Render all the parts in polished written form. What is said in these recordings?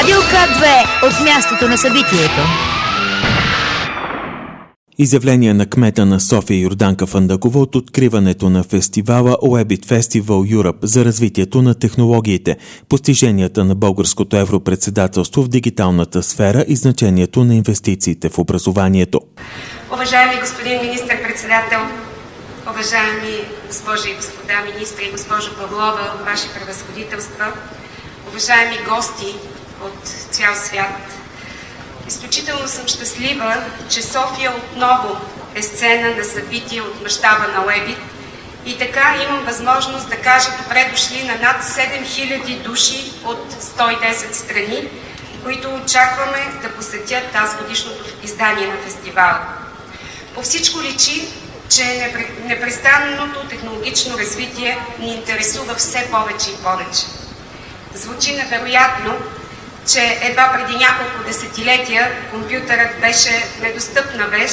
Радио К2 от мястото на събитието. Изявление на кмета на София Йорданка Фандъкова от откриването на фестивала Uebit Festival Europe за развитието на технологиите, постиженията на българското европредседателство в дигиталната сфера и значението на инвестициите в образованието. Уважаеми господин министър-председател, уважаеми госпожи и господа министри, госпожо Павлова, ваши превъзходителства, уважаеми гости от цял свят, изключително съм щастлива, че София отново е сцена на събитие от мащаба на Uebit и така имам възможност да кажа добре дошли на над 7000 души от 110 страни, които очакваме да посетят тази годишното издание на фестивала. По всичко личи, че непрестанното технологично развитие ни интересува все повече и повече. Звучи невероятно, че едва преди няколко десетилетия компютърът беше недостъпна вещ,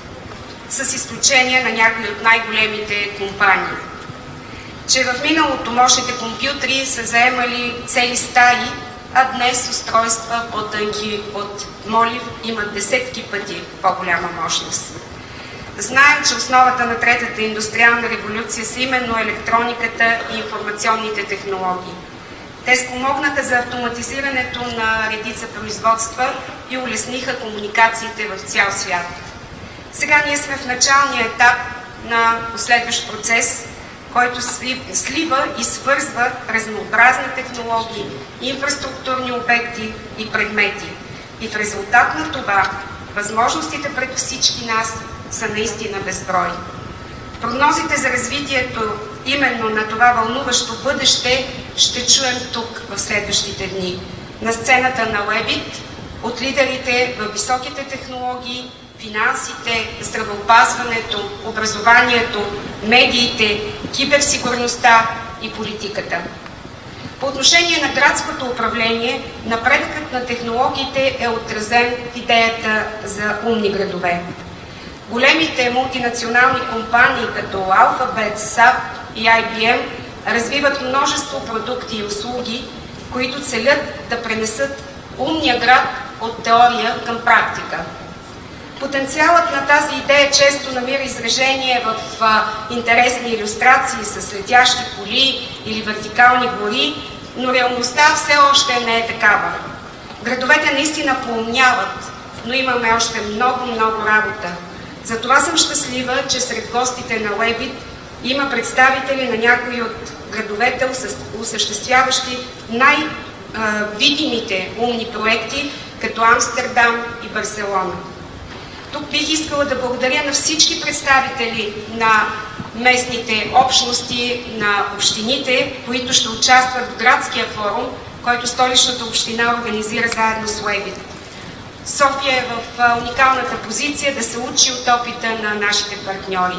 с изключение на някои от най-големите компании. Че в миналото мощните компютри са заемали цели стаи, а днес устройства по-тънки от молив имат десетки пъти по-голяма мощност. Знаем, че основата на третата индустриална революция са именно електрониката и информационните технологии. Те спомогнаха за автоматизирането на редица производства и улесниха комуникациите в цял свят. Сега ние сме в началния етап на последващ процес, който слива и свързва разнообразни технологии, инфраструктурни обекти и предмети. И в резултат на това възможностите пред всички нас са наистина безброй. Прогнозите за развитието именно на това вълнуващо бъдеще ще чуем тук в следващите дни. На сцената на Uebit от лидерите в високите технологии, финансите, здравеопазването, образованието, медиите, киберсигурността и политиката. По отношение на градското управление, напредъкът на технологиите е отразен в идеята за умни градове. Големите мултинационални компании като Alphabet, SAP и IBM развиват множество продукти и услуги, които целят да пренесат умния град от теория към практика. Потенциалът на тази идея често намира изражение в интересни илюстрации с летящи коли или вертикални гори, но реалността все още не е такава. Градовете наистина поумняват, но имаме още много работа. Затова съм щастлива, че сред гостите на Uebit има представители на някои от градовете, осъществяващи най-видимите умни проекти, като Амстердам и Барселона. Тук бих искала да благодаря на всички представители на местните общности, на общините, които ще участват в градския форум, който столичната община организира заедно с Uebit. София е в уникалната позиция да се учи от опита на нашите партньори.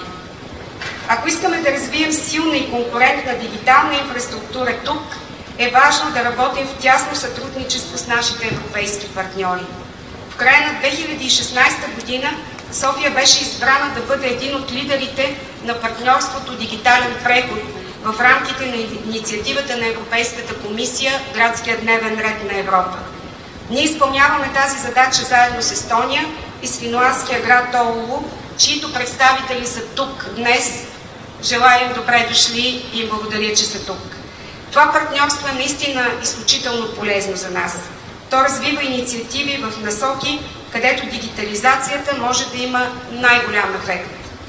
Ако искаме да развием силна и конкурентна дигитална инфраструктура тук, е важно да работим в тясно сътрудничество с нашите европейски партньори. В края на 2016 година София беше избрана да бъде един от лидерите на партньорството Дигитален преход в рамките на инициативата на Европейската комисия Градския дневен ред на Европа. Ние изпълняваме тази задача заедно с Естония и с финландския град Оулу, чието представители са тук днес. Желая им добре дошли и им благодаря, че са тук. Това партньорство е наистина изключително полезно за нас. То развива инициативи в насоки, където дигитализацията може да има най-голям ефект.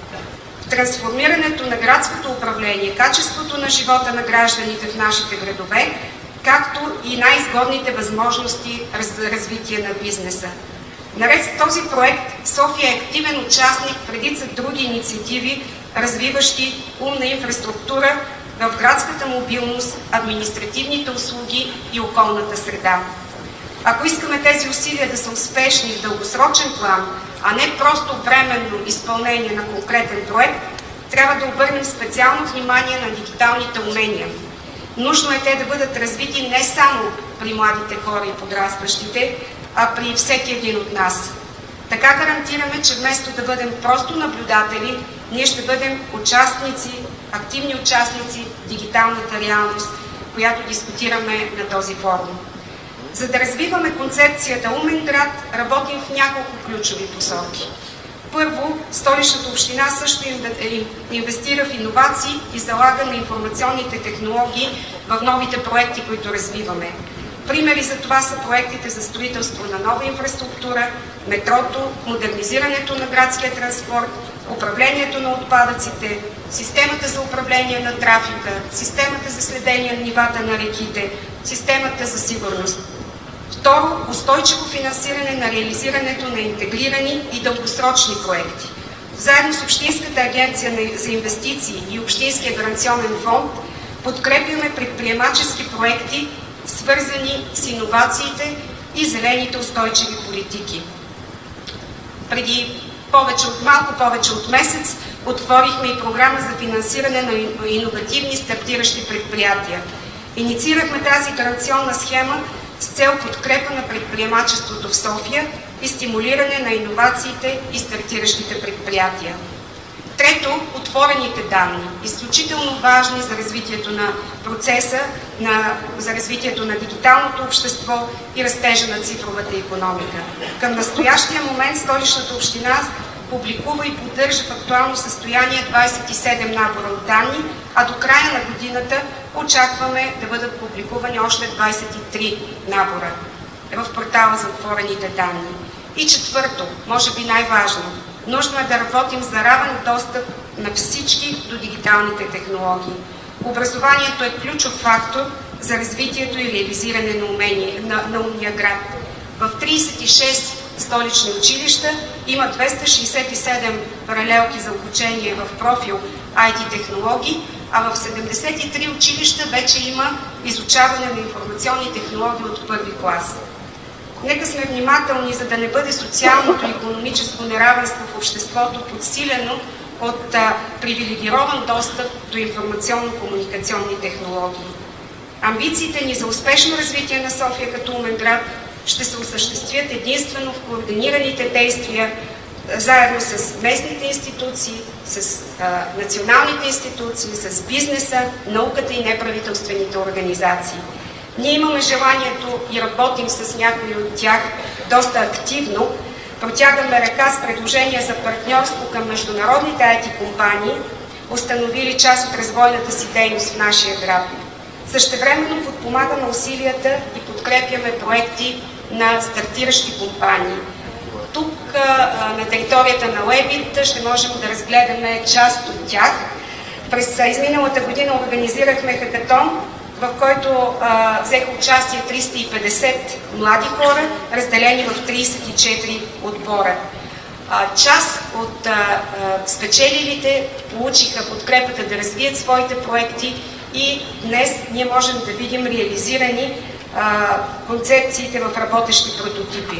В трансформирането на градското управление, качеството на живота на гражданите в нашите градове, както и най-изгодните възможности за развитие на бизнеса. Наред с този проект, София е активен участник в редица други инициативи, развиващи умна инфраструктура в градската мобилност, административните услуги и околната среда. Ако искаме тези усилия да са успешни в дългосрочен план, а не просто временно изпълнение на конкретен проект, трябва да обърнем специално внимание на дигиталните умения. Нужно е те да бъдат развити не само при младите хора и подрастващите, а при всеки един от нас. Така гарантираме, че вместо да бъдем просто наблюдатели, ние ще бъдем участници, активни участници в дигиталната реалност, която дискутираме на този форум. За да развиваме концепцията умен град, работим в няколко ключови посоки. Първо, Столичната община също инвестира в иновации и залага на информационните технологии в новите проекти, които развиваме. Примери за това са проектите за строителство на нова инфраструктура, метрото, модернизирането на градския транспорт, управлението на отпадъците, системата за управление на трафика, системата за следение на нивата на реките, системата за сигурност. Второ, устойчиво финансиране на реализирането на интегрирани и дългосрочни проекти. Заедно с Общинската агенция за инвестиции и Общинския гаранционен фонд подкрепяме предприемачески проекти, свързани с иновациите и зелените устойчиви политики. Преди малко повече от месец отворихме и програма за финансиране на иновативни стартиращи предприятия. Инициирахме тази гаранционна схема с цел подкрепа на предприемачеството в София и стимулиране на иновациите и стартиращите предприятия. Трето, отворените данни, изключително важни за развитието на процеса, за развитието на дигиталното общество и растежа на цифровата икономика. Към настоящия момент Столичната община публикува и поддържа в актуално състояние 27 набора от данни, а до края на годината очакваме да бъдат публикувани още 23 набора в портала за отворените данни. И четвърто, може би най-важно, нужно е да работим за равен достъп на всички до дигиталните технологии. Образованието е ключов фактор за развитието и реализиране на умния град. В 36 столични училища има 267 паралелки за обучение в профил IT технологии, а в 73 училища вече има изучаване на информационни технологии от първи клас. Нека сме внимателни, за да не бъде социалното и икономическо неравенство в обществото подсилено от привилегирован достъп до информационно-комуникационни технологии. Амбициите ни за успешно развитие на София като умен град ще се осъществят единствено в координираните действия заедно с местните институции, с националните институции, с бизнеса, науката и неправителствените организации. Ние имаме желанието и работим с някои от тях доста активно. Протягаме ръка с предложения за партньорство към международните IT компании, установили част от развойната си дейност в нашия град. Същевременно подпомагаме усилията и подкрепяме проекти на стартиращи компании. Тук на територията на Уебит ще можем да разгледаме част от тях. През изминалата година организирахме хакатон, в който взеха участие 350 млади хора, разделени в 34 отбора. Част от спечелилите получиха подкрепата да развият своите проекти и днес ние можем да видим реализирани концепциите в работещи прототипи.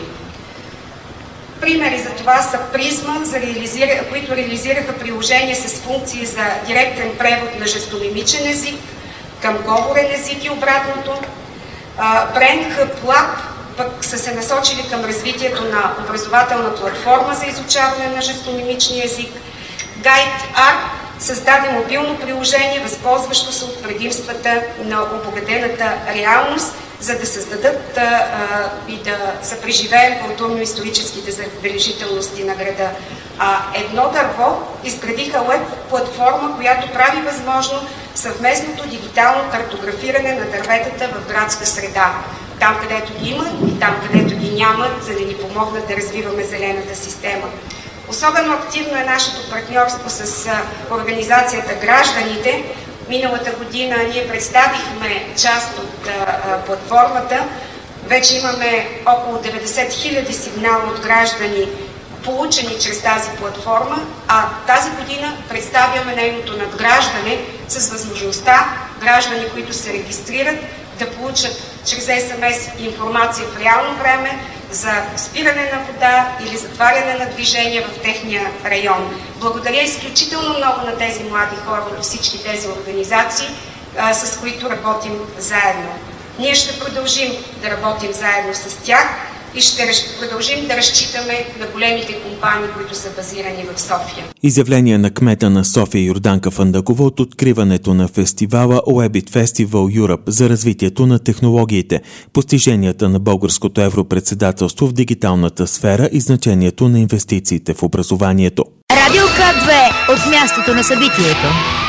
Примери за това са Призма, които реализираха приложение с функции за директен превод на жестомимичен език към говорен език и обратното. Brain Hub Lab пък са се насочили към развитието на образователна платформа за изучаване на жестомимичния език. Guide Art създаде мобилно приложение, възползващо се от предимствата на обогатената реалност, за да създадат и да съпреживеят културно-историческите забележителности на града. Едно дърво изградиха веб-платформа, която прави възможно съвместното дигитално картографиране на дърветата в градска среда. Там, където ги има и там, където ги няма, за да ни помогнат да развиваме зелената система. Особено активно е нашето партньорство с организацията Гражданите. Миналата година ние представихме част от платформата. Вече имаме около 90 000 сигнала от граждани, получени чрез тази платформа, а тази година представяме нейното надграждане с възможността граждани, които се регистрират, да получат чрез СМС информация в реално време за спиране на вода или затваряне на движение в техния район. Благодаря изключително много на тези млади хора, на всички тези организации, с които работим заедно. Ние ще продължим да работим заедно с тях, и ще продължим да разчитаме на големите компании, които са базирани в София. Изявление на кмета на София Йорданка Фандъкова от откриването на фестивала Uebit Festival Europe за развитието на технологиите, постиженията на българското европредседателство в дигиталната сфера и значението на инвестициите в образованието. Радио К2 от мястото на събитието.